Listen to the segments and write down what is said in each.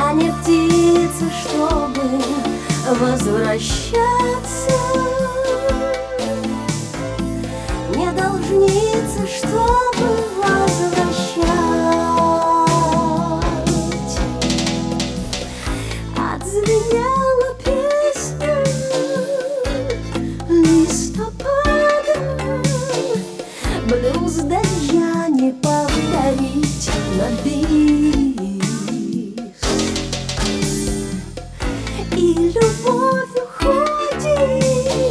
Я не птица, чтобы возвращаться, не должница, чтобы возвращать. Отзвенела песня листопада, блюз дождя не повторить на бис. И любовь уходит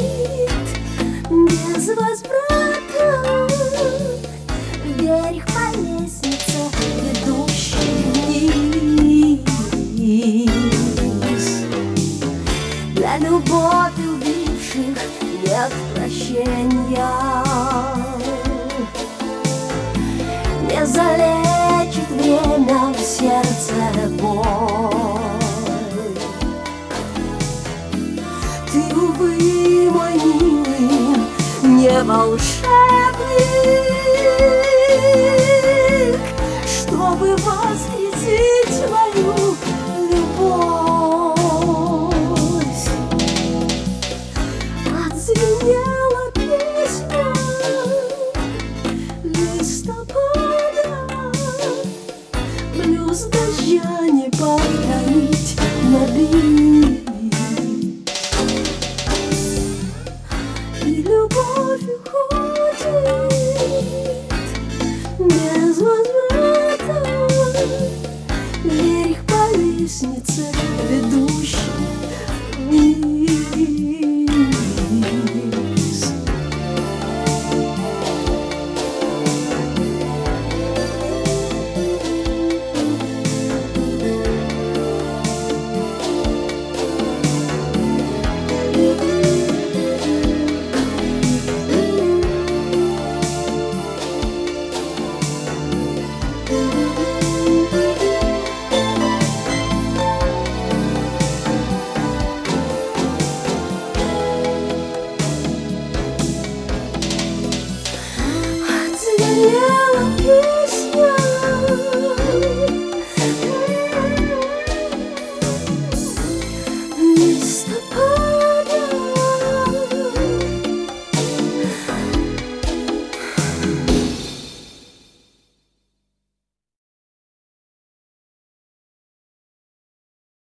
без возврата вверх по лестнице, ведущей вниз. Для любовь убивших нет прощения, не залечит время в сердце боль. Ты, увы, мой милый, не волшебник, чтобы восхитить мою любовь. Отзвенела песня листопада, блюз дождя не повторить на бис. И любовь уходит без возврата вверх по лестнице, ведущей вниз. Отзвенела песня листопада,